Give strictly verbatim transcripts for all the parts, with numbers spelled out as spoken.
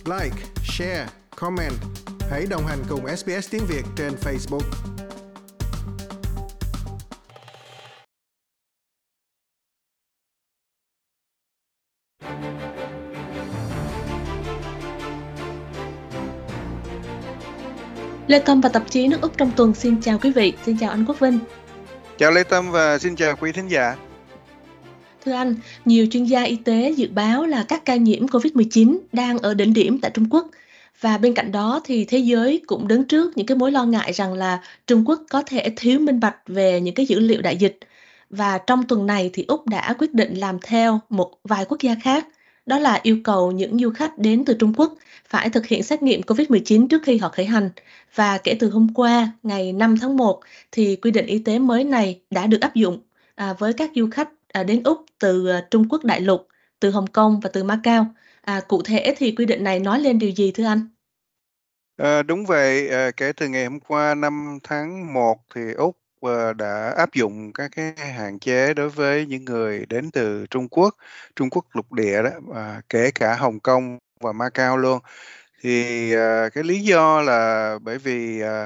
Like, share, comment. Hãy đồng hành cùng ét bê ét Tiếng Việt trên Facebook. Lê Tâm và tạp chí Nước Úc trong tuần xin chào quý vị, xin chào anh Quốc Vinh. Chào Lê Tâm và xin chào quý thính giả. Thưa anh, nhiều chuyên gia y tế dự báo là các ca nhiễm covid mười chín đang ở đỉnh điểm tại Trung Quốc. Và bên cạnh đó thì thế giới cũng đứng trước những cái mối lo ngại rằng là Trung Quốc có thể thiếu minh bạch về những cái dữ liệu đại dịch. Và trong tuần này thì Úc đã quyết định làm theo một vài quốc gia khác. Đó là yêu cầu những du khách đến từ Trung Quốc phải thực hiện xét nghiệm covid mười chín trước khi họ khởi hành. Và kể từ hôm qua, ngày năm tháng một, thì quy định y tế mới này đã được áp dụng à, với các du khách à, đến Úc từ à, Trung Quốc đại lục, từ Hồng Kông và từ Macau. À, cụ thể thì quy định này nói lên điều gì thưa anh? À, đúng vậy, à, kể từ ngày hôm qua năm tháng một thì Úc à, đã áp dụng các cái hạn chế đối với những người đến từ Trung Quốc, Trung Quốc lục địa đó, à, kể cả Hồng Kông và Macau luôn. Thì à, cái lý do là bởi vì à,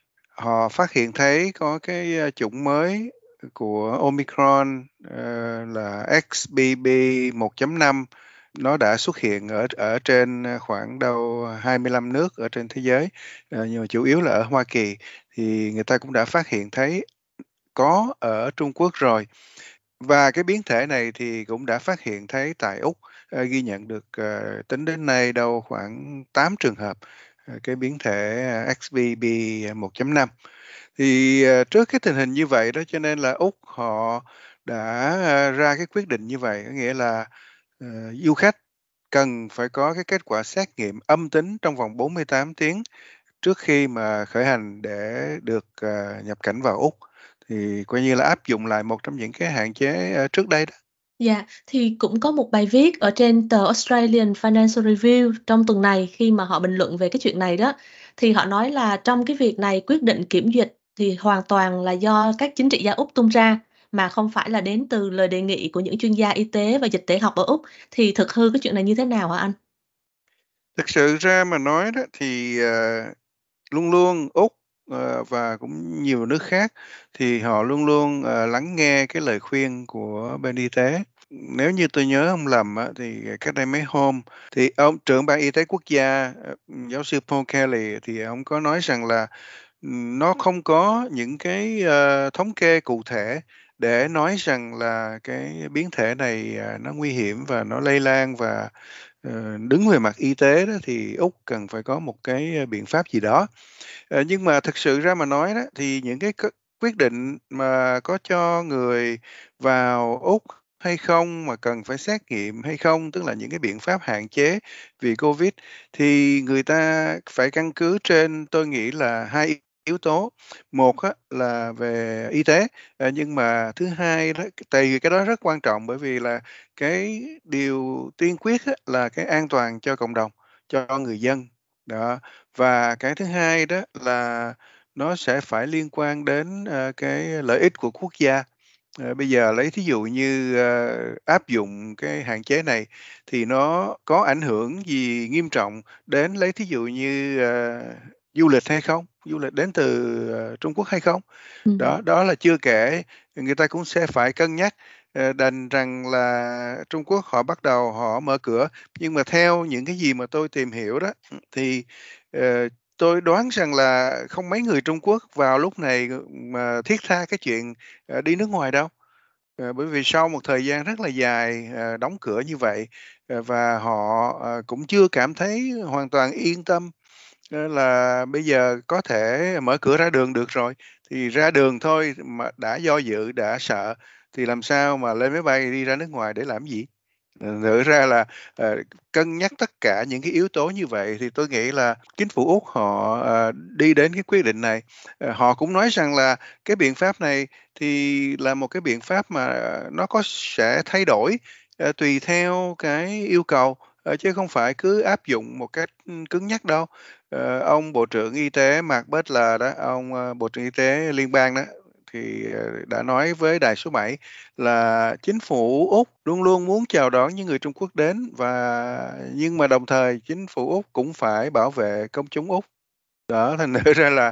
họ phát hiện thấy có cái à, chủng mới của Omicron à, là ích B B một chấm năm. Nó đã xuất hiện ở ở trên khoảng đâu hai mươi lăm nước ở trên thế giới, à, nhưng mà chủ yếu là ở Hoa Kỳ, thì người ta cũng đã phát hiện thấy có ở Trung Quốc rồi. Và cái biến thể này thì cũng đã phát hiện thấy tại Úc, à, ghi nhận được à, tính đến nay đâu khoảng tám trường hợp à, cái biến thể ích B B một chấm năm. Thì à, trước cái tình hình như vậy đó cho nên là Úc họ đã à, ra cái quyết định như vậy, có nghĩa là à, du khách cần phải có cái kết quả xét nghiệm âm tính trong vòng bốn mươi tám tiếng trước khi mà khởi hành để được à, nhập cảnh vào Úc. Thì coi như là áp dụng lại một trong những cái hạn chế à, trước đây đó. Dạ, thì cũng có một bài viết ở trên tờ Australian Financial Review trong tuần này khi mà họ bình luận về cái chuyện này đó. Thì họ nói là trong cái việc này quyết định kiểm duyệt thì hoàn toàn là do các chính trị gia Úc tung ra mà không phải là đến từ lời đề nghị của những chuyên gia y tế và dịch tễ học ở Úc. Thì thực hư cái chuyện này như thế nào hả anh? Thực sự ra mà nói đó thì à, luôn luôn Úc à, và cũng nhiều nước khác thì họ luôn luôn à, lắng nghe cái lời khuyên của bên y tế. Nếu như tôi nhớ không lầm á, thì cách đây mấy hôm thì ông trưởng ban y tế quốc gia à, giáo sư Paul Kelly thì ông có nói rằng là nó không có những cái uh, thống kê cụ thể để nói rằng là cái biến thể này uh, nó nguy hiểm và nó lây lan, và uh, đứng về mặt y tế đó thì Úc cần phải có một cái biện pháp gì đó. Uh, nhưng mà thực sự ra mà nói đó thì những cái quyết định mà có cho người vào Úc hay không, mà cần phải xét nghiệm hay không, tức là những cái biện pháp hạn chế vì Covid, thì người ta phải căn cứ trên, tôi nghĩ là hai yếu tố. Một á, là về y tế, à, nhưng mà thứ hai đó, tại vì cái đó rất quan trọng, bởi vì là cái điều tiên quyết á, là cái an toàn cho cộng đồng, cho người dân đó. Và cái thứ hai đó là nó sẽ phải liên quan đến uh, cái lợi ích của quốc gia. À, bây giờ lấy thí dụ như uh, áp dụng cái hạn chế này thì nó có ảnh hưởng gì nghiêm trọng đến, lấy thí dụ như uh, du lịch hay không, du lịch đến từ uh, Trung Quốc hay không. Ừ. Đó, đó là chưa kể người ta cũng sẽ phải cân nhắc uh, đành rằng là Trung Quốc họ bắt đầu họ mở cửa, nhưng mà theo những cái gì mà tôi tìm hiểu đó thì uh, tôi đoán rằng là không mấy người Trung Quốc vào lúc này mà thiết tha cái chuyện uh, đi nước ngoài đâu. Uh, bởi vì sau một thời gian rất là dài uh, đóng cửa như vậy, uh, và họ uh, cũng chưa cảm thấy hoàn toàn yên tâm uh, là bây giờ có thể mở cửa ra đường được rồi. Thì ra đường thôi mà đã do dự, đã sợ, thì làm sao mà lên máy bay đi ra nước ngoài để làm gì? Thực ra là uh, cân nhắc tất cả những cái yếu tố như vậy thì tôi nghĩ là chính phủ Úc họ uh, đi đến cái quyết định này. Uh, họ cũng nói rằng là cái biện pháp này thì là một cái biện pháp mà nó có sẽ thay đổi uh, tùy theo cái yêu cầu, uh, chứ không phải cứ áp dụng một cách cứng nhắc đâu. Uh, ông Bộ trưởng Y tế Mark Butler đó, ông uh, Bộ trưởng Y tế liên bang đó, thì đã nói với đài số bảy là chính phủ Úc luôn luôn muốn chào đón những người Trung Quốc đến, và nhưng mà đồng thời chính phủ Úc cũng phải bảo vệ công chúng Úc. Đó, thành thử ra là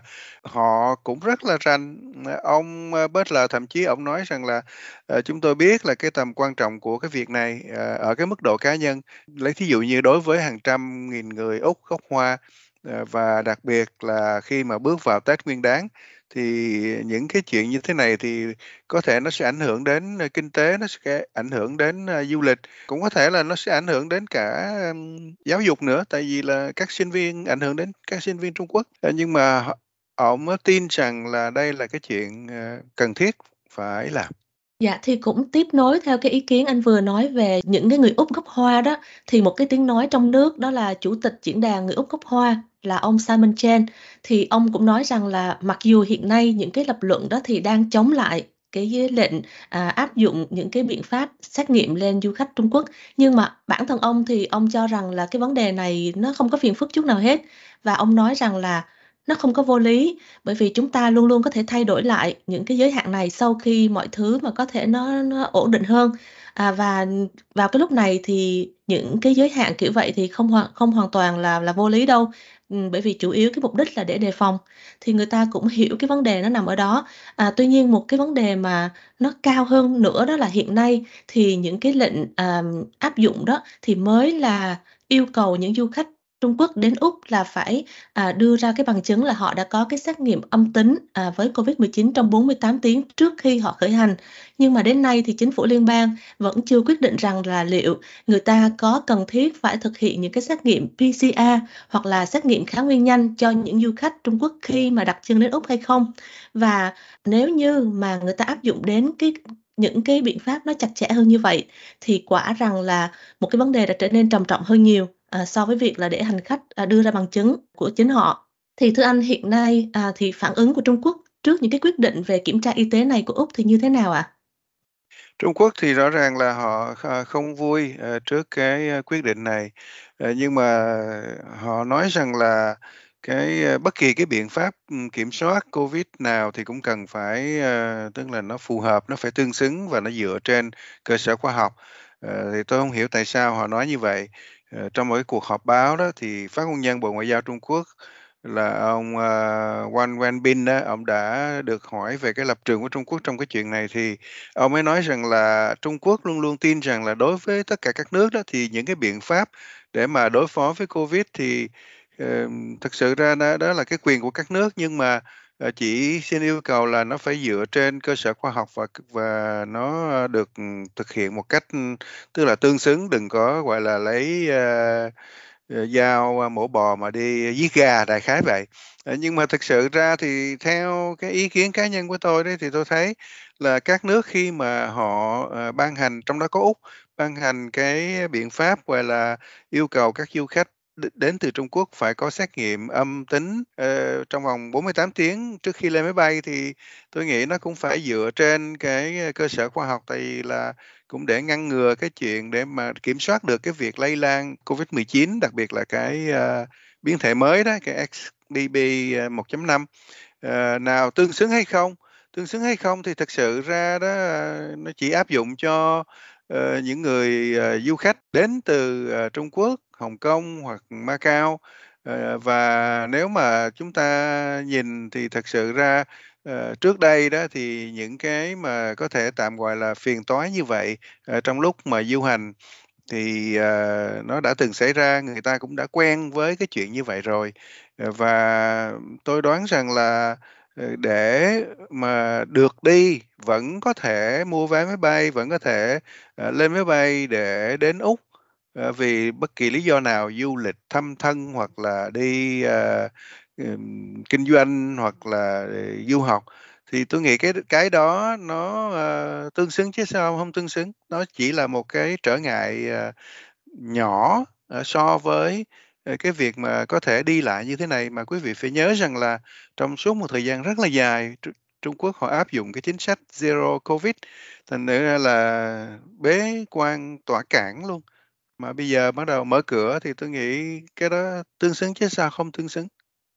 họ cũng rất là rành. Ông Butler thậm chí ông nói rằng là ờ, chúng tôi biết là cái tầm quan trọng của cái việc này ờ, ở cái mức độ cá nhân. Lấy thí dụ như đối với hàng trăm nghìn người Úc gốc Hoa, ờ, và đặc biệt là khi mà bước vào Tết Nguyên Đán, thì những cái chuyện như thế này thì có thể nó sẽ ảnh hưởng đến ờ, kinh tế, nó sẽ ảnh hưởng đến ờ, du lịch, cũng có thể là nó sẽ ảnh hưởng đến cả ừm, giáo dục nữa, tại vì là các sinh viên ảnh hưởng đến các sinh viên Trung Quốc. Ờ, nhưng mà họ- ông á tin rằng là đây là cái chuyện ờ, cần thiết phải làm. Dạ, thì cũng tiếp nối theo cái ý kiến anh vừa nói về những cái người Úc gốc Hoa đó, thì một cái tiếng nói trong nước đó là Chủ tịch Diễn đàn Người Úc gốc Hoa là ông Simon Chen, thì ông cũng nói rằng là mặc dù hiện nay những cái lập luận đó thì đang chống lại cái lệnh à, áp dụng những cái biện pháp xét nghiệm lên du khách Trung Quốc, nhưng mà bản thân ông thì ông cho rằng là cái vấn đề này nó không có phiền phức chút nào hết, và ông nói rằng là nó không có vô lý, bởi vì chúng ta luôn luôn có thể thay đổi lại những cái giới hạn này sau khi mọi thứ mà có thể nó nó ổn định hơn. À, và vào cái lúc này thì những cái giới hạn kiểu vậy thì không hoàn không hoàn toàn là là vô lý đâu. Ừm, bởi vì chủ yếu cái mục đích là để đề phòng, thì người ta cũng hiểu cái vấn đề nó nằm ở đó. À, tuy nhiên một cái vấn đề mà nó cao hơn nữa đó là hiện nay thì những cái lệnh à, áp dụng đó thì mới là yêu cầu những du khách Trung Quốc đến Úc là phải à, đưa ra cái bằng chứng là họ đã có cái xét nghiệm âm tính à, với covid mười chín trong bốn mươi tám tiếng trước khi họ khởi hành. Nhưng mà đến nay thì chính phủ liên bang vẫn chưa quyết định rằng là liệu người ta có cần thiết phải thực hiện những cái xét nghiệm pê xê rờ hoặc là xét nghiệm kháng nguyên nhanh cho những du khách Trung Quốc khi mà đặt chân đến Úc hay không. Và nếu như mà người ta áp dụng đến cái những cái biện pháp nó chặt chẽ hơn như vậy thì quả rằng là một cái vấn đề đã trở nên trầm trọng hơn nhiều à, so với việc là để hành khách à, đưa ra bằng chứng của chính họ. Thì thưa anh, hiện nay à, thì phản ứng của Trung Quốc trước những cái quyết định về kiểm tra y tế này của Úc thì như thế nào ạ? Trung Quốc thì rõ ràng là họ kh không vui ờ, trước cái ờ, quyết định này. Ờ, nhưng mà họ nói rằng là cái ờ, bất kỳ cái biện pháp ừm, kiểm soát Covid nào thì cũng cần phải ờ, tức là nó phù hợp, nó phải tương xứng và nó dựa trên cơ sở khoa học. Ờ, thì tôi không hiểu tại sao họ nói như vậy. Ờ, trong một cái cuộc họp báo đó thì phát ngôn nhân Bộ Ngoại giao Trung Quốc là ông ờ, Wang Wenbin đó, ông đã được hỏi về cái lập trường của Trung Quốc trong cái chuyện này, thì ông ấy nói rằng là Trung Quốc luôn luôn tin rằng là đối với tất cả các nước đó thì những cái biện pháp để mà đối phó với Covid thì ờ, thực sự ra đó, đó là cái quyền của các nước, nhưng mà ờ, chỉ xin yêu cầu là nó phải dựa trên cơ sở khoa học và và nó được ừ, thực hiện một cách ừ, tức là tương xứng, đừng có gọi là lấy ờ, ờ, dao ờ, mổ bò mà đi giết gà, đại khái vậy. Ờ, nhưng mà thực sự ra thì theo cái ý kiến cá nhân của tôi đấy thì tôi thấy là các nước khi mà họ ờ, ban hành, trong đó có Úc, ban hành cái biện pháp gọi là yêu cầu các du khách đ- đến từ Trung Quốc phải có xét nghiệm âm tính ờ, trong vòng bốn mươi tám tiếng trước khi lên máy bay, thì tôi nghĩ nó cũng phải dựa trên cái ờ, cơ sở khoa học, tại vì là cũng để ngăn ngừa cái chuyện để mà kiểm soát được cái việc lây lan Covid mười chín, đặc biệt là cái ờ, biến thể mới đó, cái ích bê bê một chấm năm. Ờ, nào tương xứng hay không? Tương xứng hay không thì thực sự ra đó ờ, nó chỉ áp dụng cho ờ, những người ờ, du khách đến từ ờ, Trung Quốc, Hồng Kông hoặc Macau. Ờ, và nếu mà chúng ta nhìn thì thật sự ra ờ, trước đây đó thì những cái mà có thể tạm gọi là phiền toái như vậy ờ, trong lúc mà du hành thì ờ, nó đã từng xảy ra, người ta cũng đã quen với cái chuyện như vậy rồi. Ờ, và tôi đoán rằng là ờ, để mà được đi vẫn có thể mua vé máy bay, vẫn có thể ờ, lên máy bay để đến Úc ờ, vì bất kỳ lý do nào, du lịch, thăm thân hoặc là đi ờ, ừm, kinh doanh hoặc là ờ, du học, thì tôi nghĩ cái cái đó nó ờ, tương xứng chứ sao không tương xứng. Nó chỉ là một cái trở ngại ờ, nhỏ ờ, so với ờ, cái việc mà có thể đi lại như thế này. Mà quý vị phải nhớ rằng là trong suốt một thời gian rất là dài, Tr- Trung Quốc họ áp dụng cái chính sách Zero Covid, thành ra là bế quan tỏa cảng luôn. Mà bây giờ bắt đầu mở cửa thì tôi nghĩ cái đó tương xứng chứ sao không tương xứng.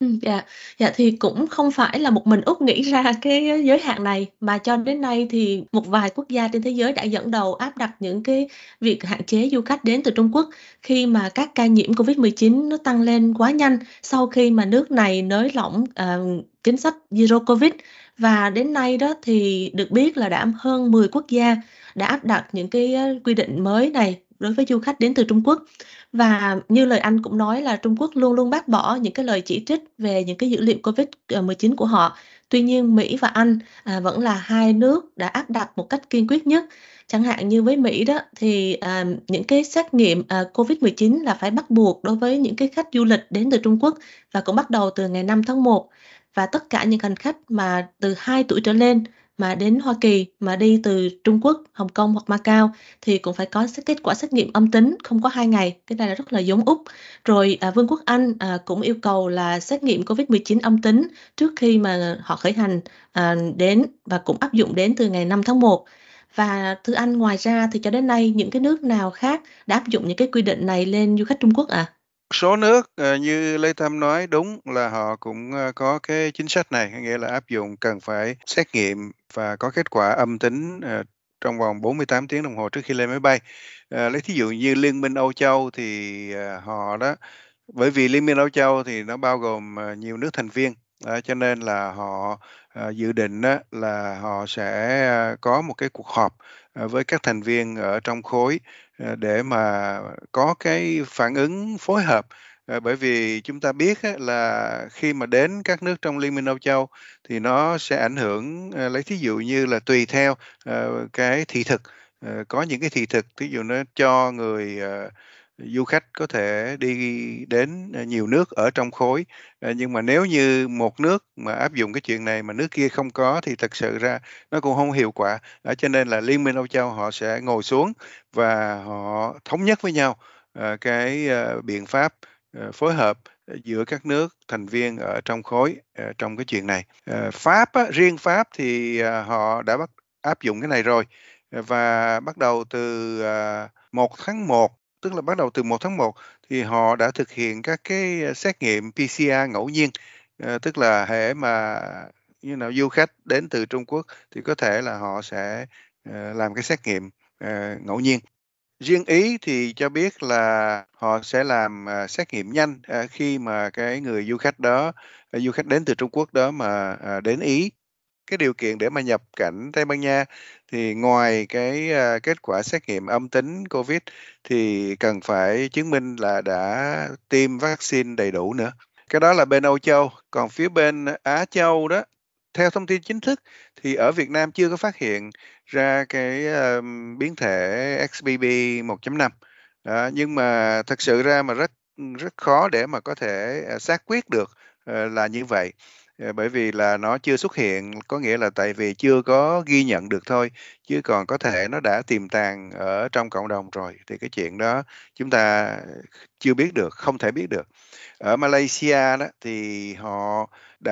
Ừm, dạ. Dạ, thì cũng không phải là một mình Úc nghĩ ra cái giới hạn này, mà cho đến nay thì một vài quốc gia trên thế giới đã dẫn đầu áp đặt những cái việc hạn chế du khách đến từ Trung Quốc, khi mà các ca nhiễm covid mười chín nó tăng lên quá nhanh sau khi mà nước này nới lỏng, ờ, chính sách Zero Covid. Và đến nay đó thì được biết là đã hơn mười quốc gia đã áp đặt những cái, ơ, quy định mới này đối với du khách đến từ Trung Quốc. Và như lời anh cũng nói là Trung Quốc luôn luôn bác bỏ những cái lời chỉ trích về những cái dữ liệu covid mười chín của họ. Tuy nhiên Mỹ và Anh, à, vẫn là hai nước đã áp đặt một cách kiên quyết nhất. Chẳng hạn như với Mỹ đó thì, à, những cái xét nghiệm, à, covid mười chín là phải bắt buộc đối với những cái khách du lịch đến từ Trung Quốc và cũng bắt đầu từ ngày năm tháng một. Và tất cả những hành khách mà từ hai tuổi trở lên mà đến Hoa Kỳ, mà đi từ Trung Quốc, Hồng Kông hoặc Macau thì cũng phải có xét kết quả xét nghiệm âm tính không có hai ngày, cái này là rất là giống Úc. Rồi, à, Vương quốc Anh, à, cũng yêu cầu là xét nghiệm covid mười chín âm tính trước khi mà họ khởi hành, à, đến và cũng áp dụng đến từ ngày năm tháng một. Và thưa anh, ngoài ra thì cho đến nay những cái nước nào khác đã áp dụng những cái quy định này lên du khách Trung Quốc ạ? Số nước, ờ, như Lê Tâm nói đúng là họ cũng, ơ, có cái chính sách này, có nghĩa là áp dụng cần phải xét nghiệm và có kết quả âm tính, ờ, trong vòng bốn mươi tám tiếng đồng hồ trước khi lên máy bay. Ờ, lấy thí dụ như Liên minh Âu Châu thì, ờ, họ đó bởi vì Liên minh Âu Châu thì nó bao gồm, ờ, nhiều nước thành viên, đó, cho nên là họ, ờ, dự định á là họ sẽ, a, có một cái cuộc họp, ờ, với các thành viên ở trong khối, ờ, để mà có cái phản ứng phối hợp. Ờ, bởi vì chúng ta biết á là khi mà đến các nước trong Liên minh Âu Châu thì nó sẽ ảnh hưởng, ờ, lấy thí dụ như là tùy theo, ờ, cái thị thực, ờ, có những cái thị thực, thí dụ nó cho người, ờ, du khách có thể đi đến, ờ, nhiều nước ở trong khối. Ờ, nhưng mà nếu như một nước mà áp dụng cái chuyện này mà nước kia không có thì thực sự ra nó cũng không hiệu quả. Đó, cho nên là Liên minh Âu Châu họ sẽ ngồi xuống và họ thống nhất với nhau, ờ, cái, ơ, biện pháp, ờ, phối hợp, ờ, giữa các nước thành viên ở trong khối, ờ, trong cái chuyện này. Ờ, Pháp á, riêng Pháp thì, à, họ đã bắt áp dụng cái này rồi, ờ, và bắt đầu từ, à, một tháng một, tức là bắt đầu từ một tháng một thì họ đã thực hiện các cái, a, xét nghiệm pê xê rờ ngẫu nhiên. Ờ, tức là hễ mà như nào du khách đến từ Trung Quốc thì có thể là họ sẽ, ờ, làm cái xét nghiệm, ờ, ngẫu nhiên. Riêng Ý thì cho biết là họ sẽ làm, à, xét nghiệm nhanh, à, khi mà cái người du khách đó, ờ, du khách đến từ Trung Quốc đó mà, à, đến Ý. Cái điều kiện để mà nhập cảnh Tây Ban Nha thì ngoài cái, a, kết quả xét nghiệm âm tính Covid thì cần phải chứng minh là đã tiêm vaccine đầy đủ nữa. Cái đó là bên Âu Châu, còn phía bên Á Châu đó, theo thông tin chính thức thì ở Việt Nam chưa có phát hiện ra cái, a, biến thể ích bê bê một chấm năm. Đó, nhưng mà thực sự ra mà rất, rất khó để mà có thể, à, xác quyết được, ờ, là như vậy. Ờ, bởi vì là nó chưa xuất hiện, có nghĩa là tại vì chưa có ghi nhận được thôi, chứ còn có thể nó đã tiềm tàng ở trong cộng đồng rồi, thì cái chuyện đó chúng ta chưa biết được, không thể biết được. Ở Malaysia đó thì họ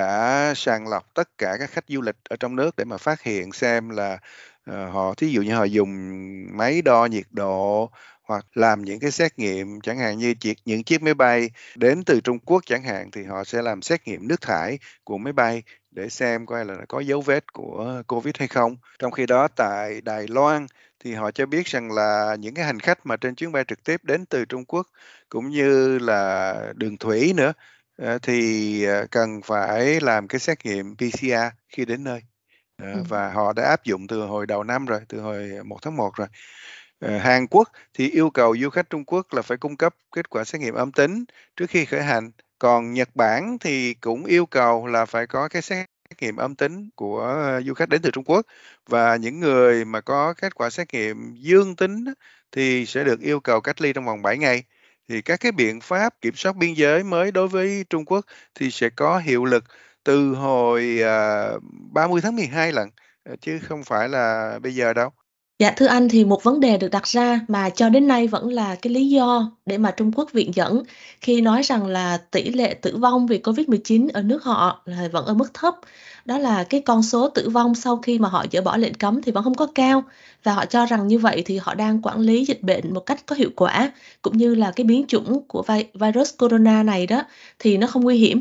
đã sàng lọc tất cả các khách du lịch ở trong nước để mà phát hiện xem là, ờ, họ thí dụ như họ dùng máy đo nhiệt độ hoặc làm những cái xét nghiệm chẳng hạn như chiếc những chiếc máy bay đến từ Trung Quốc chẳng hạn, thì họ sẽ làm xét nghiệm nước thải của máy bay để xem coi là có dấu vết của Covid hay không. Trong khi đó tại Đài Loan thì họ cho biết rằng là những cái hành khách mà trên chuyến bay trực tiếp đến từ Trung Quốc cũng như là đường thủy nữa, ờ, thì, ờ, cần phải làm cái xét nghiệm pê xê rờ khi đến nơi. Ờ, Ừm. và họ đã áp dụng từ hồi đầu năm rồi, từ hồi một tháng một rồi. Ờ, Hàn Quốc thì yêu cầu du khách Trung Quốc là phải cung cấp kết quả xét nghiệm âm tính trước khi khởi hành, còn Nhật Bản thì cũng yêu cầu là phải có cái xét nghiệm âm tính của, ơ, du khách đến từ Trung Quốc, và những người mà có kết quả xét nghiệm dương tính á, thì sẽ được yêu cầu cách ly trong vòng bảy ngày. Thì các cái biện pháp kiểm soát biên giới mới đối với Trung Quốc thì sẽ có hiệu lực từ hồi, à, ba mươi tháng mười hai lận, ờ, chứ không phải là bây giờ đâu. Dạ, thưa anh, thì một vấn đề được đặt ra mà cho đến nay vẫn là cái lý do để mà Trung Quốc viện dẫn khi nói rằng là tỷ lệ tử vong vì covid mười chín ở nước họ là vẫn ở mức thấp. Đó là cái con số tử vong sau khi mà họ dỡ bỏ lệnh cấm thì vẫn không có cao, và họ cho rằng như vậy thì họ đang quản lý dịch bệnh một cách có hiệu quả, cũng như là cái biến chủng của vi virus corona này đó thì nó không nguy hiểm.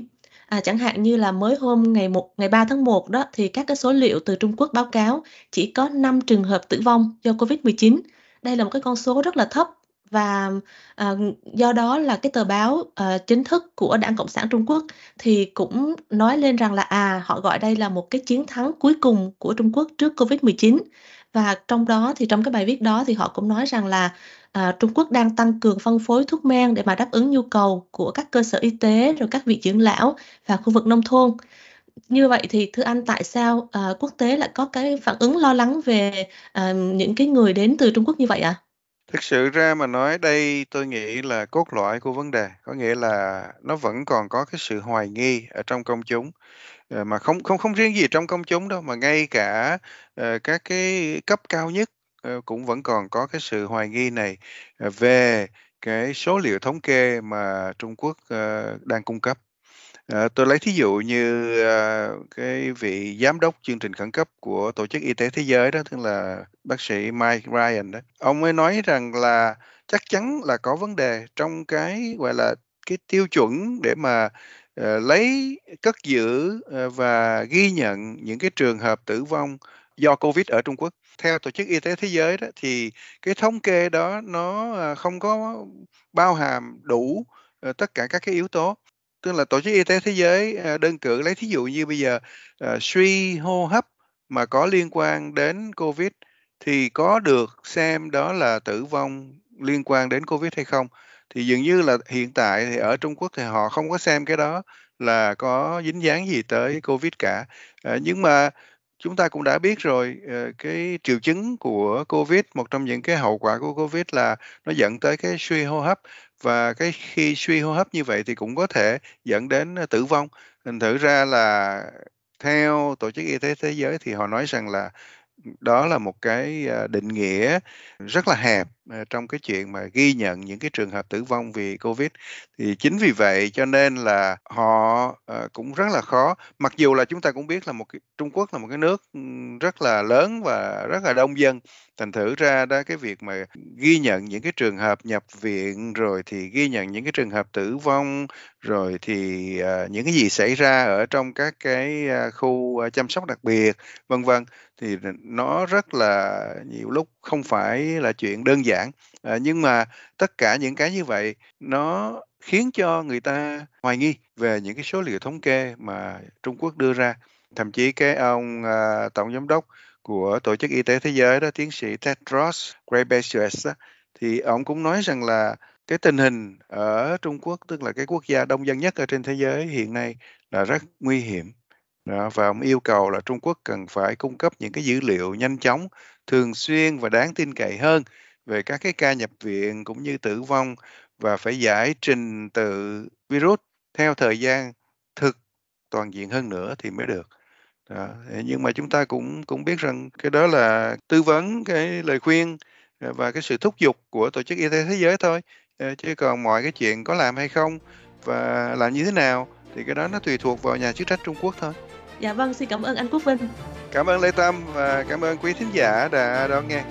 À, chẳng hạn như là mới hôm ngày một ngày ba tháng một đó thì các cái số liệu từ Trung Quốc báo cáo chỉ có năm trường hợp tử vong do Covid mười chín. Đây là một cái con số rất là thấp và, ờ, do đó là cái tờ báo, ờ, chính thức của Đảng Cộng sản Trung Quốc thì cũng nói lên rằng là, à, họ gọi đây là một cái chiến thắng cuối cùng của Trung Quốc trước Covid mười chín. Và trong đó thì trong cái bài viết đó thì họ cũng nói rằng là, à, Trung Quốc đang tăng cường phân phối thuốc men để mà đáp ứng nhu cầu của các cơ sở y tế, rồi các viện dưỡng lão và khu vực nông thôn. Như vậy thì thưa anh, tại sao, ờ, quốc tế lại có cái phản ứng lo lắng về, ờ, những cái người đến từ Trung Quốc như vậy ạ? Thực sự ra mà nói đây tôi nghĩ là cốt lõi của vấn đề, có nghĩa là nó vẫn còn có cái sự hoài nghi ở trong công chúng, ờ, mà không không không riêng gì trong công chúng đâu, mà ngay cả, ờ, các cái cấp cao nhất, ờ, cũng vẫn còn có cái sự hoài nghi này, ờ, về cái số liệu thống kê mà Trung Quốc, ờ, đang cung cấp. Ờ, tôi lấy thí dụ như, a, cái vị giám đốc chương trình khẩn cấp của Tổ chức Y tế Thế giới đó, tức là bác sĩ Mike Ryan đó. Ông ấy nói rằng là chắc chắn là có vấn đề trong cái, gọi là, cái tiêu chuẩn để mà, ờ, lấy, cất giữ, ờ, và ghi nhận những cái trường hợp tử vong do Covid ở Trung Quốc. Theo Tổ chức Y tế Thế giới đó, thì cái thống kê đó nó, à, không có bao hàm đủ, ờ, tất cả các cái yếu tố. Tức là Tổ chức Y tế Thế giới, a, đơn cử lấy thí dụ như bây giờ, ờ, suy hô hấp mà có liên quan đến Covid thì có được xem đó là tử vong liên quan đến Covid hay không? Thì dường như là hiện tại thì ở Trung Quốc thì họ không có xem cái đó là có dính dáng gì tới Covid cả. Ờ, nhưng mà chúng ta cũng đã biết rồi, ờ, cái triệu chứng của Covid, một trong những cái hậu quả của Covid là nó dẫn tới cái suy hô hấp, và cái khi suy hô hấp như vậy thì cũng có thể dẫn đến, ơ, tử vong. Thành thử ra là theo Tổ chức Y tế Thế giới thì họ nói rằng là, đó là một cái, a, định nghĩa rất là hẹp, ờ, trong cái chuyện mà ghi nhận những cái trường hợp tử vong vì Covid. Thì chính vì vậy cho nên là họ, ờ, cũng rất là khó, mặc dù là chúng ta cũng biết là một cái Trung Quốc là một cái nước, ừm, rất là lớn và rất là đông dân, thành thử ra đó cái việc mà ghi nhận những cái trường hợp nhập viện, rồi thì ghi nhận những cái trường hợp tử vong, rồi thì, ờ, những cái gì xảy ra ở trong các cái, a, khu, a, chăm sóc đặc biệt, vân vân, thì n nó rất là nhiều lúc không phải là chuyện đơn giản. Ờ, nhưng mà tất cả những cái như vậy nó khiến cho người ta hoài nghi về những cái số liệu thống kê mà Trung Quốc đưa ra. Thậm chí cái ông, a, tổng giám đốc của Tổ chức Y tế Thế giới đó, tiến sĩ Tedros Ghebreyesus á, thì ổng cũng nói rằng là cái tình hình ở Trung Quốc, tức là cái quốc gia đông dân nhất ở trên thế giới hiện nay là rất nguy hiểm. Đó, và ông yêu cầu là Trung Quốc cần phải cung cấp những cái dữ liệu nhanh chóng, thường xuyên và đáng tin cậy hơn về các cái ca nhập viện cũng như tử vong, và phải giải trình tự virus theo thời gian thực toàn diện hơn nữa thì mới được. Đó, thế nhưng mà chúng ta cũng cũng biết rằng cái đó là tư vấn, cái lời khuyên, ờ, và cái sự thúc giục của Tổ chức Y tế Thế giới thôi, ờ, chứ còn mọi cái chuyện có làm hay không và làm như thế nào thì cái đó nó tùy thuộc vào nhà chức trách Trung Quốc thôi. Dạ vâng, xin cảm ơn anh Quốc Vinh. Cảm ơn Lê Tâm và cảm ơn quý thính giả đã đón nghe.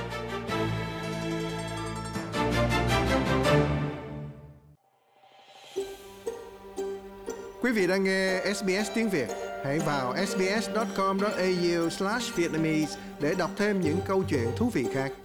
Quý vị đang nghe ét bê ét tiếng Việt. Hãy vào sbs chấm com chấm au slash vietnamese để đọc thêm những câu chuyện thú vị khác.